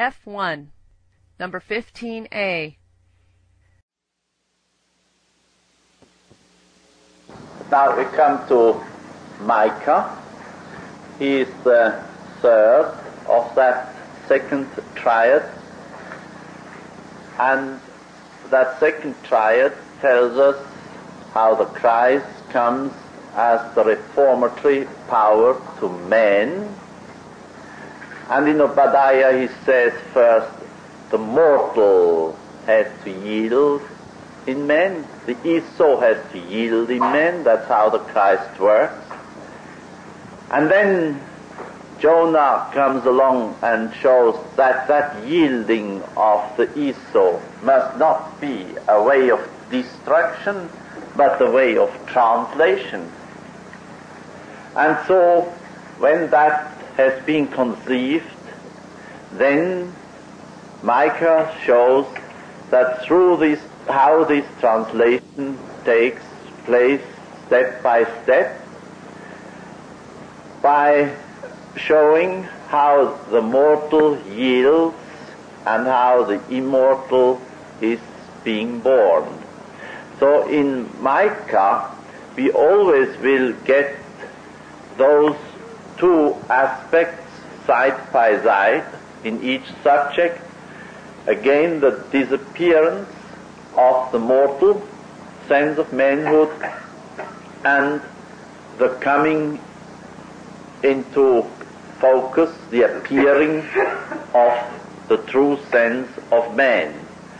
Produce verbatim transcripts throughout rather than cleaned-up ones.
F one, number fifteen A. Now we come to Micah. He is the third of that second triad, and that second triad tells us how the Christ comes as the reformatory power to man. And in Obadiah he says first, the mortal has to yield in men, the Esau has to yield in men. That's how the Christ works. And then Jonah comes along and shows that that yielding of the Esau must not be a way of destruction, but a way of translation. And so, when that has been conceived, then Micah shows that through this, how this translation takes place step by step, by showing how the mortal yields and how the immortal is being born. So in Micah, we always will get those two aspects side by side in each subject. Again, the disappearance of the mortal sense of manhood and the coming into focus, the appearing of the true sense of man.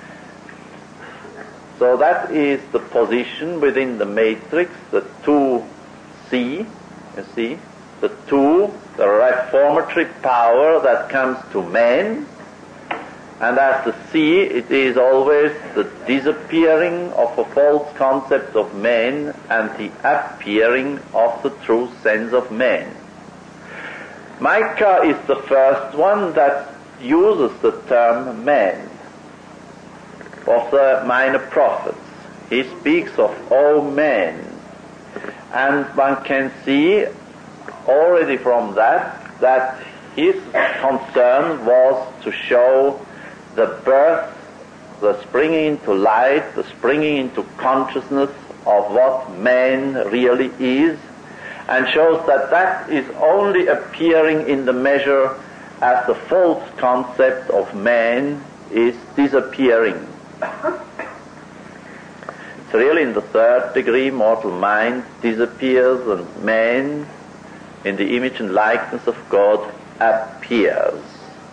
So that is the position within the matrix, the two C, you see, the two, the reformatory power that comes to man, and as the C, it is always the disappearing of a false concept of man and the appearing of the true sense of man. Micah is the first one that uses the term man of the minor prophets. He speaks of all men, and one can see already from that that his concern was to show the birth, the springing into light, the springing into consciousness of what man really is, and shows that that is only appearing in the measure as the false concept of man is disappearing. It's really in the third degree mortal mind disappears and man in the image and likeness of God appears.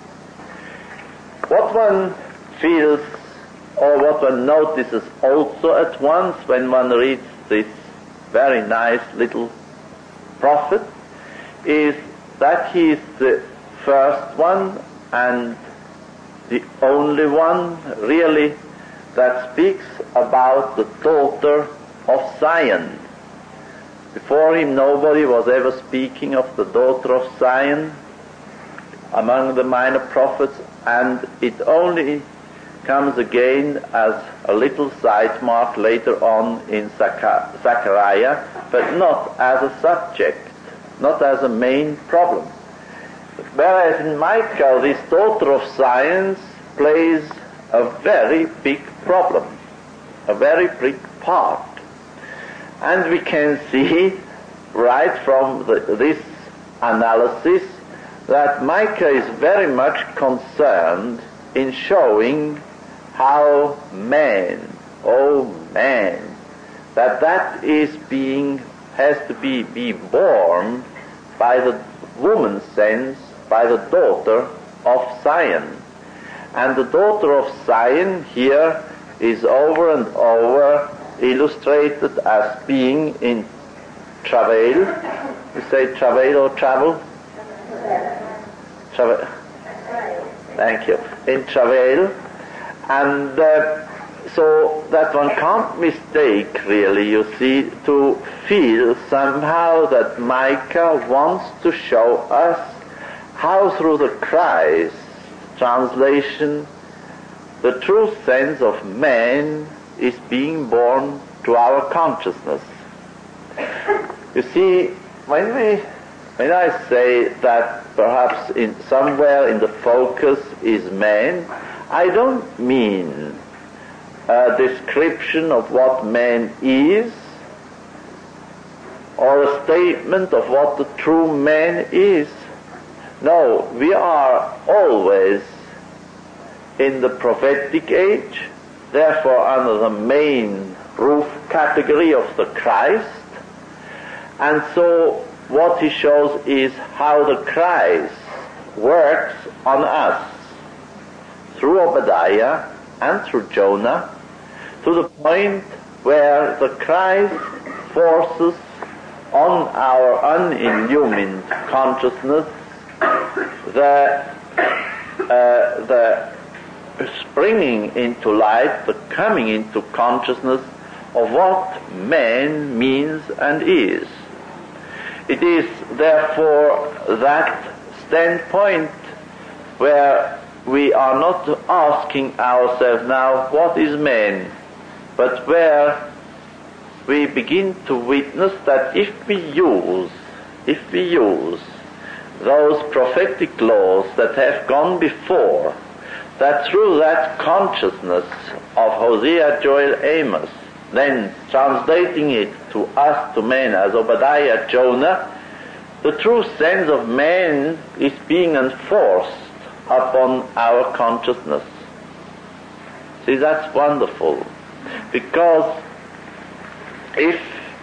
What one feels or what one notices also at once when one reads this very nice little prophet is that he is the first one and the only one really that speaks about the daughter of Zion. Before him nobody was ever speaking of the daughter of Zion among the minor prophets, and it only comes again as a little side mark later on in Zechariah, but not as a subject, not as a main problem. Whereas in Micah, this daughter of Zion plays a very big problem, a very big part. And we can see right from the, this analysis that Micah is very much concerned in showing how man, oh man, that that is being, has to be, be born by the woman's sense, by the daughter of Zion. And the daughter of Zion here is over and over illustrated as being in travail. You say travail or travel? Travail. Thank you. In travail. And uh, so that one can't mistake, really, you see, to feel somehow that Micah wants to show us how through the Christ translation the true sense of man is being born to our consciousness. You see, when we, when I say that perhaps in somewhere in the focus is man, I don't mean a description of what man is, or a statement of what the true man is. No, we are always in the prophetic age, therefore under the main roof category of the Christ. And so what he shows is how the Christ works on us through Obadiah and through Jonah, to the point where the Christ forces on our unillumined consciousness the, uh, the springing into light, the coming into consciousness of what man means and is. It is therefore that standpoint where we are not asking ourselves now, what is man? But where we begin to witness that if we use, if we use those prophetic laws that have gone before, that through that consciousness of Hosea, Joel, Amos, then translating it to us, to men, as Obadiah, Jonah, the true sense of man is being enforced upon our consciousness. See, that's wonderful, because if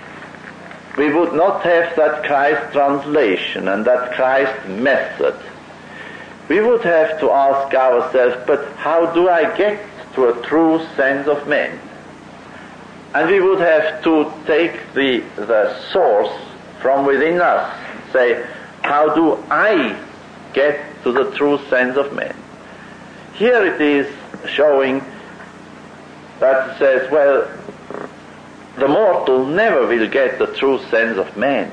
we would not have that Christ translation and that Christ method, we would have to ask ourselves, but how do I get to a true sense of man? And we would have to take the, the source from within us, say, how do I get to the true sense of man? Here it is showing that it says, well, the mortal never will get the true sense of man.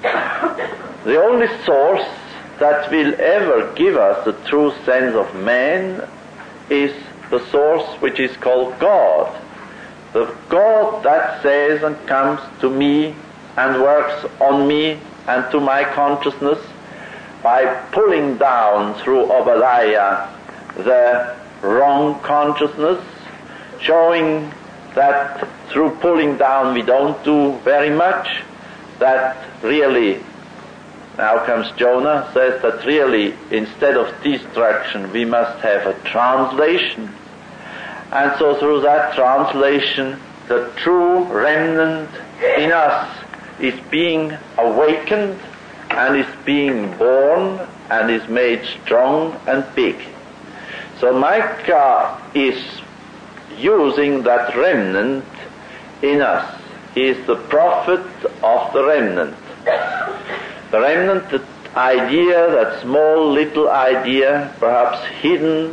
The only source that will ever give us the true sense of man is the source which is called God. The God that says and comes to me and works on me and to my consciousness by pulling down through Obadiah the wrong consciousness, showing that through pulling down we don't do very much, that really, now comes Jonah, says that really instead of destruction we must have a translation. And so through that translation the true remnant in us is being awakened and is being born and is made strong and big. So Micah is using that remnant in us. He is the prophet of the remnant. The remnant, that idea, that small little idea, perhaps hidden,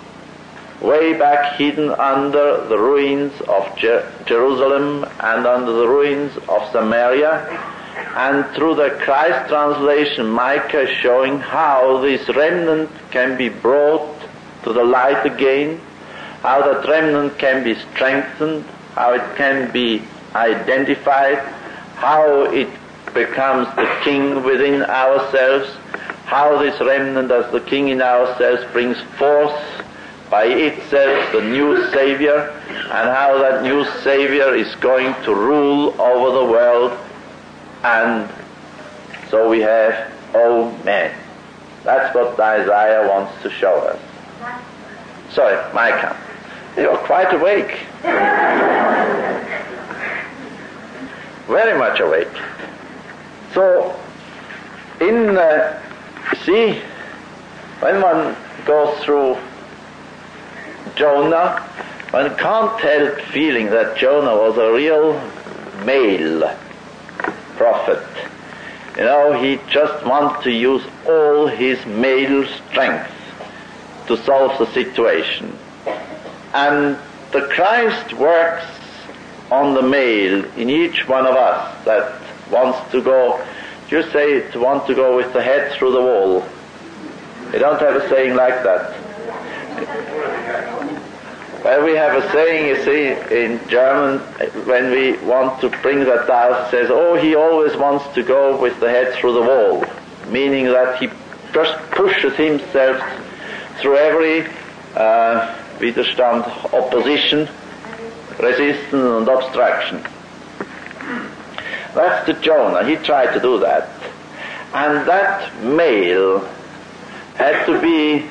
way back hidden under the ruins of Jer- Jerusalem and under the ruins of Samaria. And through the Christ translation, Micah is showing how this remnant can be brought to the light again, how that remnant can be strengthened, how it can be identified, how it becomes the king within ourselves, how this remnant as the king in ourselves brings forth by itself the new Savior, and how that new Savior is going to rule over the world. And so we have, oh man. That's what Isaiah wants to show us. Sorry, Micah. You're quite awake. Very much awake. So, in, uh, see, when one goes through Jonah, one can't help feeling that Jonah was a real male prophet. You know, he just wants to use all his male strength to solve the situation. And the Christ works on the male in each one of us that wants to go, you say to want to go with the head through the wall. You don't have a saying like that. Well, we have a saying, you see, in German, when we want to bring that out, it says, oh, he always wants to go with the head through the wall, meaning that he just pushes himself through every uh, Widerstand, opposition, resistance and obstruction. That's the Jonah. He tried to do that. And that male had to be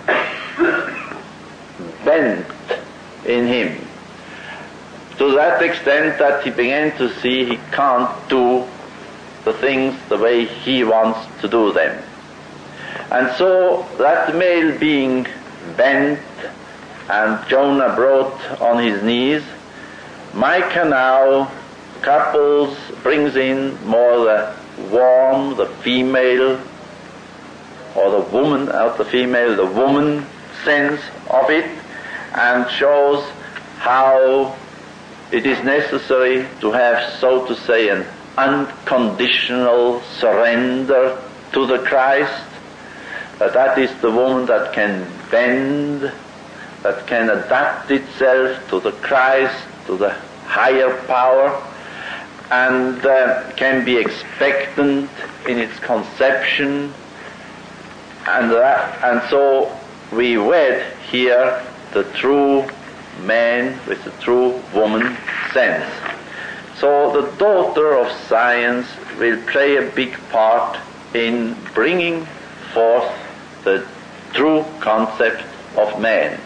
bent in him to that extent that he began to see he can't do the things the way he wants to do them. And so that male being bent and Jonah brought on his knees, Micah now couples, brings in more the warm, the female, or the woman, out the female, the woman sense of it, and shows how it is necessary to have, so to say, an unconditional surrender to the Christ, that that is the woman that can bend, that can adapt itself to the Christ, to the higher power, and uh, can be expectant in its conception, and that, and so we wed here the true man with the true woman sense. So the daughter of science will play a big part in bringing forth the true concept of man.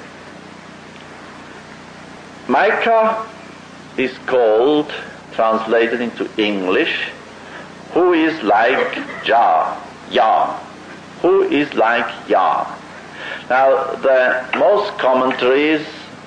Micah is called, translated into English, who is like Jah, Yah, who is like Yah. Now, the most commentaries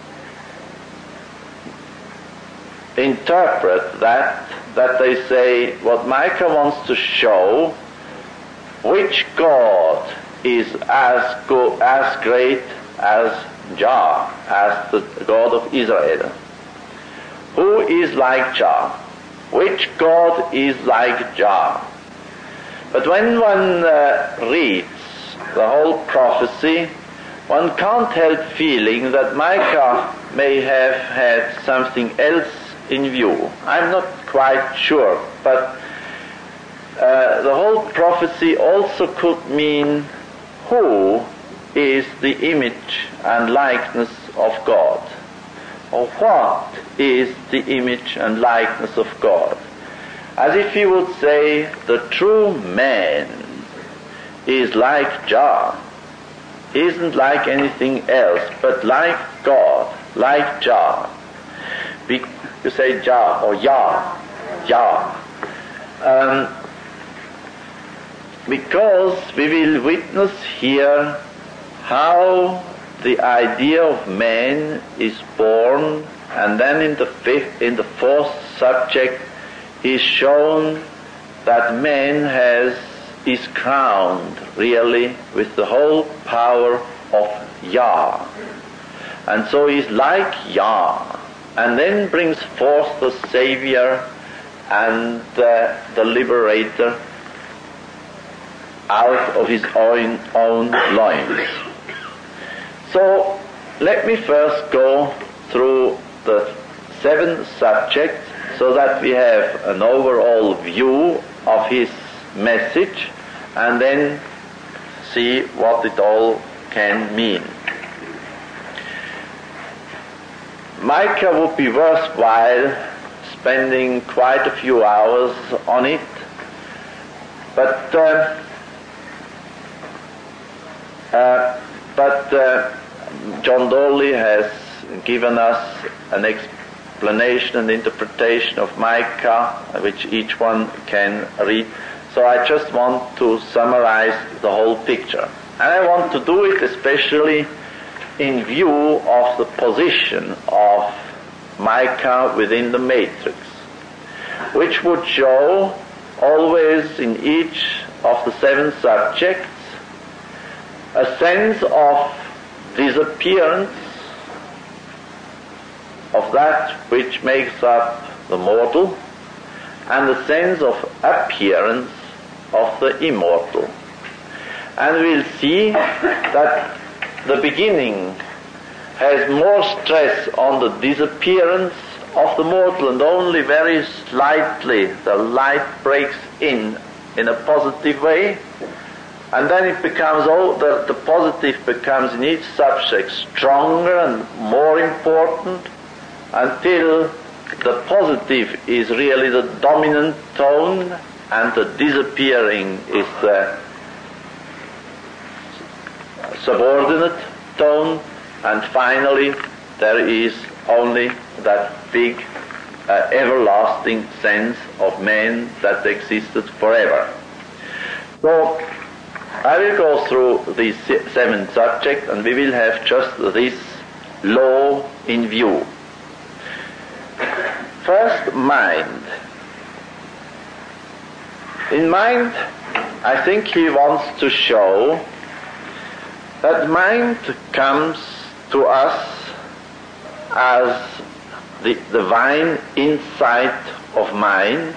interpret that, that they say what Micah wants to show, which God is as go, as great as Jah, as the God of Israel. Who is like Jah? Which God is like Jah? But when one uh, reads the whole prophecy, one can't help feeling that Micah may have had something else in view. I'm not quite sure, but uh, the whole prophecy also could mean who is the image and likeness of God, or what is the image and likeness of God. As if he would say, the true man is like Jah. He isn't like anything else, but like God, like Jah. Be- you say Jah or Yah, Yah. Um, because we will witness here how the idea of man is born, and then in the fifth, in the fourth subject is shown that man has is crowned really with the whole power of Yah, and so he's like Yah, and then brings forth the Savior and uh, the Liberator out of his own, own loins. So let me first go through the seven subjects so that we have an overall view of his message, and then see what it all can mean. Micah would be worthwhile spending quite a few hours on it, but uh, uh, but uh, John Dolly has given us an explanation and interpretation of Micah, which each one can read. So I just want to summarize the whole picture. And I want to do it especially in view of the position of Micah within the matrix, which would show always in each of the seven subjects a sense of disappearance of that which makes up the mortal, and a sense of appearance of the immortal. And we'll see that the beginning has more stress on the disappearance of the mortal, and only very slightly the light breaks in in a positive way, And then it becomes, all the, the positive becomes in each subject stronger and more important until the positive is really the dominant tone and the disappearing is the subordinate tone, and finally there is only that big uh, everlasting sense of man that existed forever. So I will go through these seven subjects and we will have just this law in view. First, mind. In mind, I think he wants to show that mind comes to us as the divine insight of mind,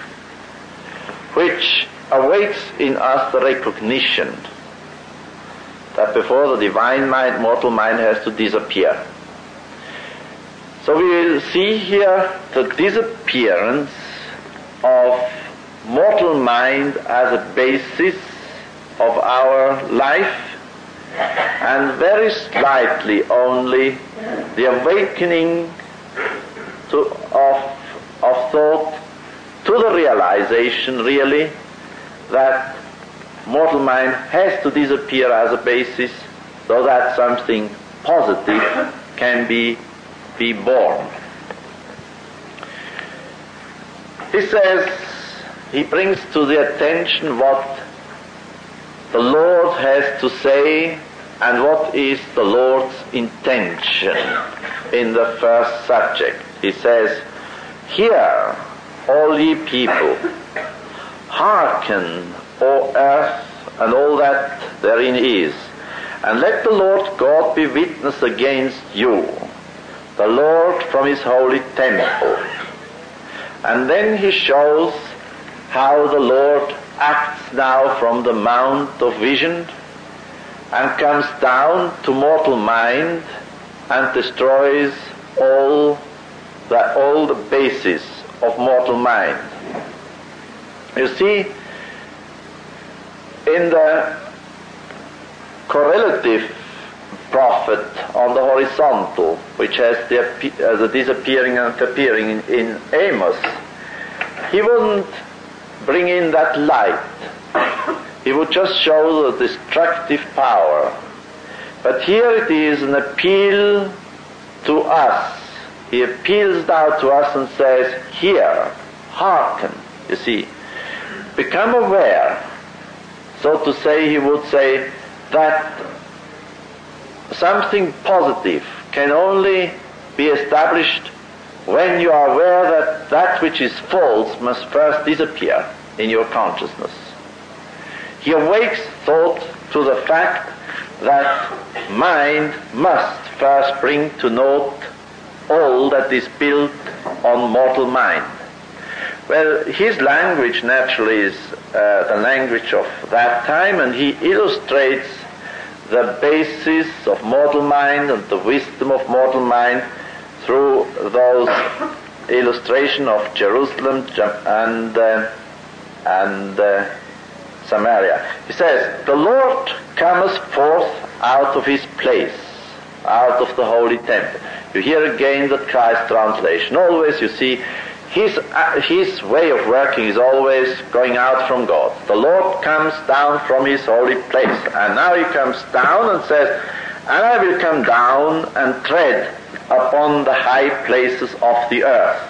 which awakes in us the recognition that before the divine mind, mortal mind has to disappear. So we will see here the disappearance of mortal mind as a basis of our life, and very slightly only the awakening to, of, of thought to the realization really that mortal mind has to disappear as a basis so that something positive can be, be born. He says, he brings to the attention what the Lord has to say and what is the Lord's intention in the first subject. He says, "Hear, all ye people, hearken, O earth, and all that therein is, and let the Lord God be witness against you, the Lord from his holy temple." And then he shows how the Lord acts now from the mount of vision and comes down to mortal mind and destroys all the, all the basis of mortal mind. You see, in the correlative prophet on the horizontal, which has the, uh, the disappearing and appearing in, in Amos, he wouldn't bring in that light. He would just show the destructive power. But here it is an appeal to us. He appeals now to us and says, "Hear, hearken." You see, become aware. So to say, he would say that something positive can only be established when you are aware that that which is false must first disappear in your consciousness. He awakes thought to the fact that mind must first bring to note all that is built on mortal mind. Well, his language naturally is uh, the language of that time, and he illustrates the basis of mortal mind and the wisdom of mortal mind through those illustration of Jerusalem and uh, and uh, Samaria. He says, "The Lord cometh forth out of his place, out of the holy temple." You hear again the Christ translation. Always you see his uh, his way of working is always going out from God. The Lord comes down from his holy place, and now he comes down and says, "And I will come down and tread upon the high places of the earth."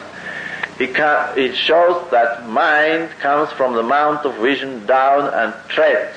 It shows that mind comes from the mount of vision down and treads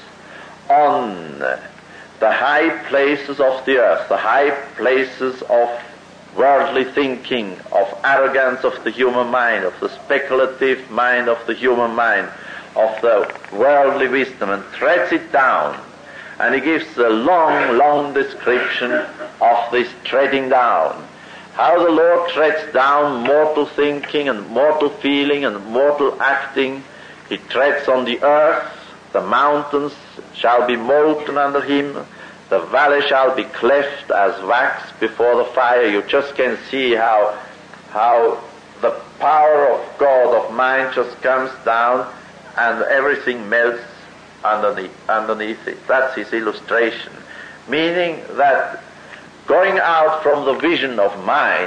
on the high places of the earth, the high places of worldly thinking, of arrogance of the human mind, of the speculative mind of the human mind, of the worldly wisdom, and treads it down. And he gives a long, long description of this treading down. How the Lord treads down mortal thinking and mortal feeling and mortal acting. He treads on the earth. The mountains shall be molten under him. The valley shall be cleft as wax before the fire. You just can see how, how the power of God, of mind, just comes down and everything melts underneath, underneath it. That's his illustration. Meaning that going out from the vision of mind,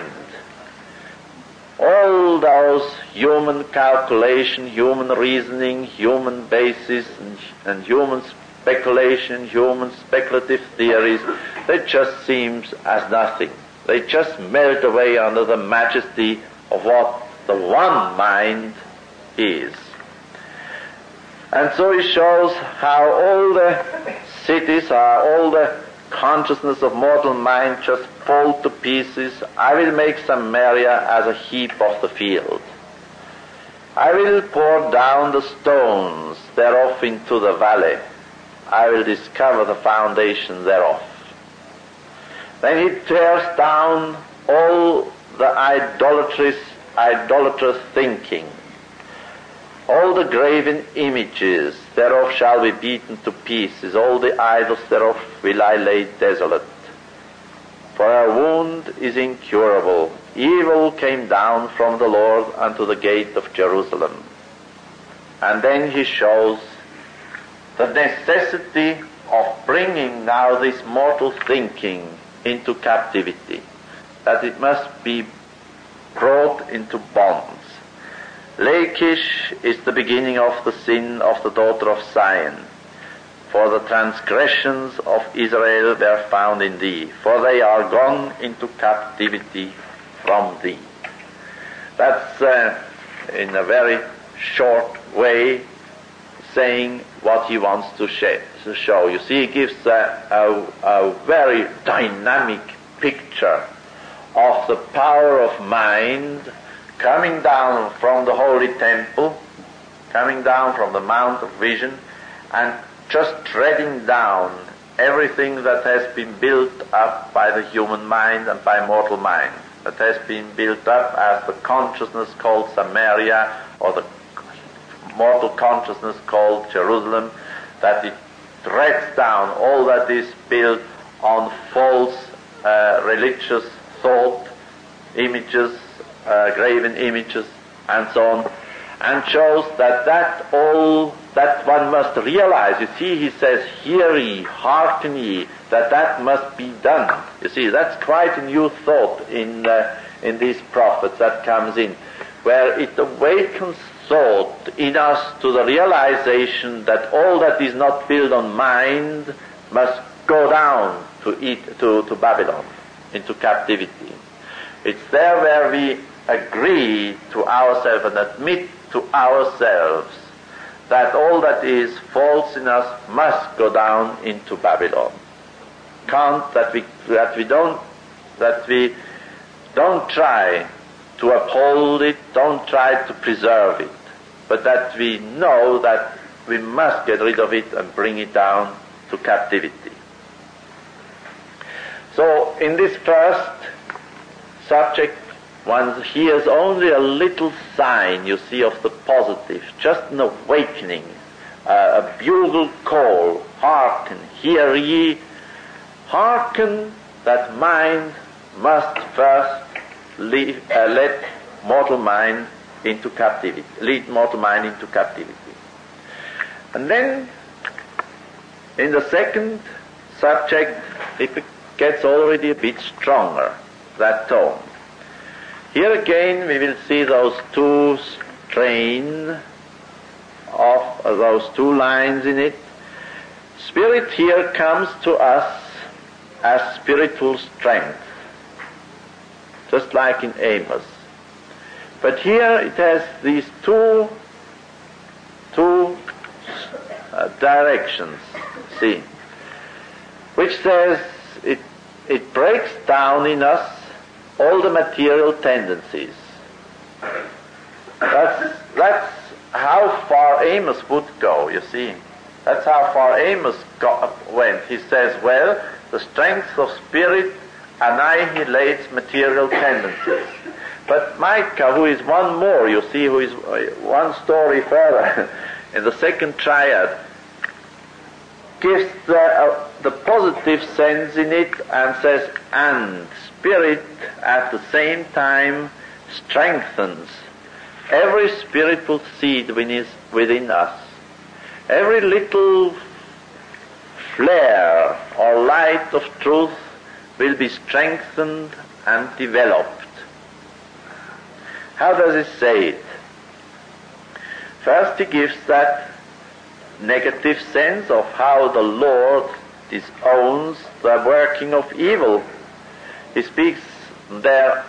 all those human calculation, human reasoning, human basis, and, and human speculation, human speculative theories, they just seem as nothing. They just melt away under the majesty of what the one mind is. And so he shows how all the cities are, all the consciousness of mortal mind just fall to pieces. I will make Samaria as a heap of the field. I will pour down the stones thereof into the valley. I will discover the foundation thereof. Then he tears down all the idolatrous, idolatrous thinking. All the graven images thereof shall be beaten to pieces. All the idols thereof will I lay desolate. For our wound is incurable. Evil came down from the Lord unto the gate of Jerusalem. And then he shows the necessity of bringing now this mortal thinking into captivity, that it must be brought into bonds. Lachish is the beginning of the sin of the daughter of Zion, for the transgressions of Israel were found in thee, for they are gone into captivity from thee. That's uh, in a very short way saying what he wants to, sh- to show. You see, he gives a, a, a very dynamic picture of the power of mind coming down from the holy temple, coming down from the Mount of Vision, and just treading down everything that has been built up by the human mind and by mortal mind, that has been built up as the consciousness called Samaria, or the mortal consciousness called Jerusalem, that it treads down all that is built on false uh, religious thought, images, Uh, graven images, and so on, and shows that that all, that one must realize. You see, he says, hear ye, hearken ye, that that must be done. You see, that's quite a new thought in, uh, in these prophets that comes in, where it awakens thought in us to the realization that all that is not built on mind must go down to, it, to, to Babylon, into captivity. It's there where we agree to ourselves and admit to ourselves that all that is false in us must go down into Babylon. Can't that we that we don't that we don't try to uphold it, don't try to preserve it, but that we know that we must get rid of it and bring it down to captivity. So in this first subject, one hears only a little sign, you see, of the positive, just an awakening, uh, a bugle call, hearken, hear ye, hearken that mind must first leave, uh, let mortal mind into captivity, lead mortal mind into captivity. And then, in the second subject, it gets already a bit stronger, that tone. Here again we will see those two strains of uh, those two lines in it. Spirit here comes to us as spiritual strength, just like in Amos. But here it has these two two uh, directions, see, which says it it breaks down in us all the material tendencies. That's, that's how far Amos would go, you see. That's how far Amos got, went. He says, well, the strength of spirit annihilates material tendencies. But Micah, who is one more, you see, who is one story further, in the second triad, gives the, uh, the positive sense in it and says, and Spirit at the same time strengthens every spiritual seed within us. every little flare or light of truth will be strengthened and developed. How does he say it? First, he gives that negative sense of how the Lord disowns the working of evil. He speaks there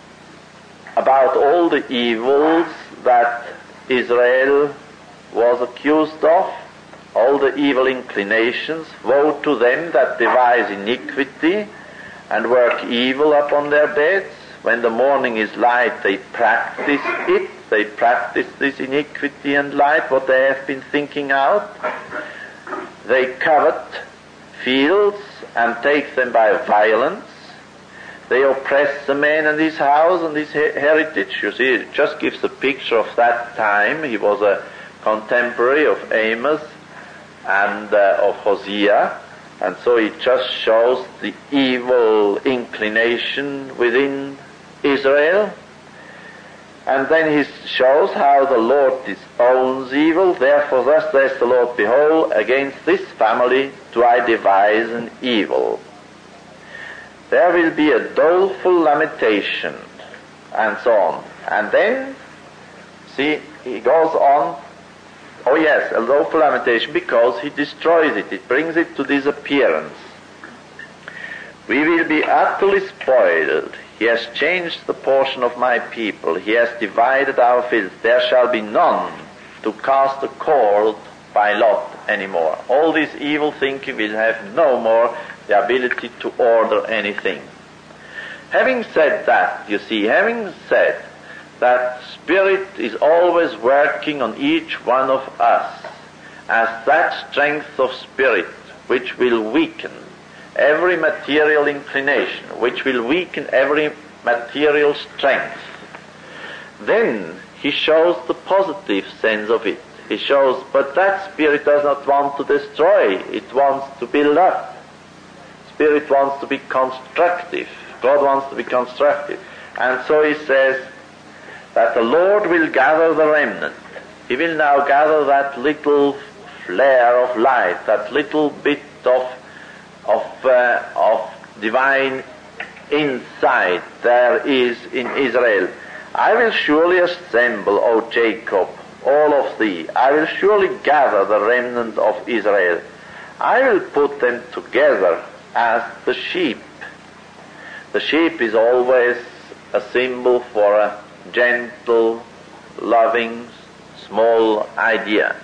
about all the evils that Israel was accused of, all the evil inclinations. Woe to them that devise iniquity and work evil upon their beds. When the morning is light, they practice it. They practice this iniquity and light, what they have been thinking out. They covet fields and take them by violence. They oppress the man and his house and his heritage. You see, it just gives a picture of that time. He was a contemporary of Amos and uh, of Hosea, and so it just shows the evil inclination within Israel. And then he shows how the Lord disowns evil. Therefore thus says the Lord, behold, against this family do I devise an evil. There will be a doleful lamentation, and so on. And then, see, he goes on, oh yes, a doleful lamentation, because he destroys it. It brings it to disappearance. We will be utterly spoiled. He has changed the portion of my people. He has divided our fields. There shall be none to cast a cord by lot anymore. All this evil thinking will have no more the ability to order anything. Having said that, you see, having said that Spirit is always working on each one of us as that strength of Spirit which will weaken every material inclination, which will weaken every material strength, then he shows the positive sense of it. He shows, but that Spirit does not want to destroy, it wants to build up. Spirit wants to be constructive. God wants to be constructive. And so he says that the Lord will gather the remnant. He will now gather that little flare of light, that little bit of of uh, of divine insight there is in Israel. I will surely assemble, O Jacob, all of thee. I will surely gather the remnant of Israel. I will put them together as the sheep. The sheep is always a symbol for a gentle, loving, small idea.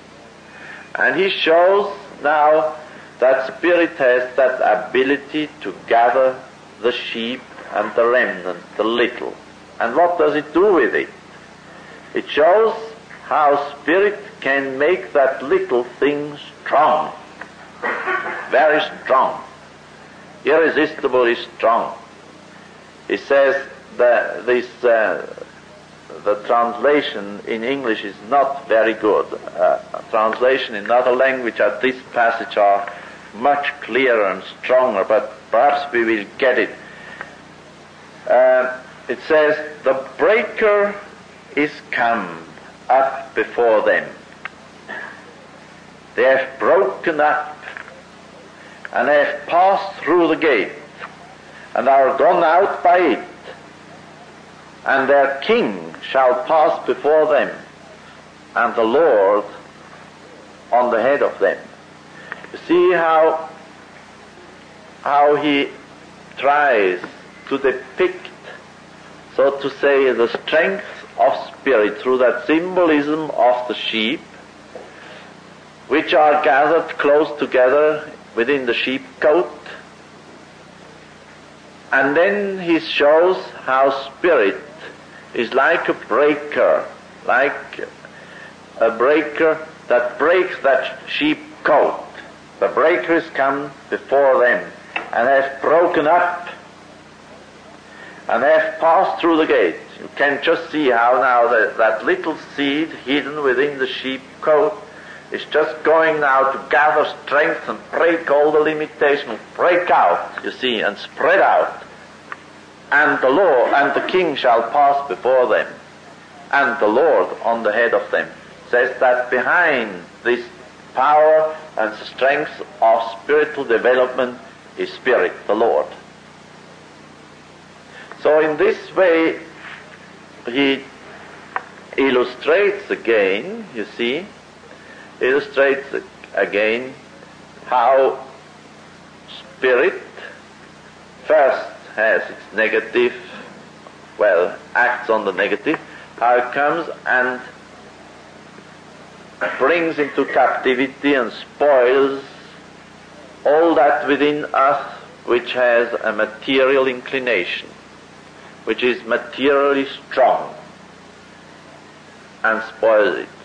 And he shows now that Spirit has that ability to gather the sheep and the remnant, the little. And what does it do with it? It shows how Spirit can make that little thing strong, very strong, irresistibly strong. He says that this, uh, the translation in English is not very good. Uh, translation in another language at this passage are much clearer and stronger, but perhaps we will get it. Uh, it says, the breaker is come up before them. They have broken up, and they have passed through the gate, and are gone out by it, and their king shall pass before them, and the Lord on the head of them. You see how how he tries to depict, so to say, the strength of Spirit through that symbolism of the sheep, which are gathered close together within the sheepcote. And then he shows how Spirit is like a breaker, like a breaker that breaks that sheepcote. The breaker is come before them, and has broken up, and have passed through the gate. You can just see how now that, that little seed hidden within the sheepcote is just going now to gather strength and break all the limitations, break out, you see, and spread out. And the Lord and the king shall pass before them, and the Lord on the head of them. Says that behind this power and the strength of spiritual development is Spirit, the Lord. So in this way, he illustrates again, you see, illustrates again how Spirit first has its negative, well, acts on the negative, how it comes and brings into captivity and spoils all that within us which has a material inclination, which is materially strong, and spoils it.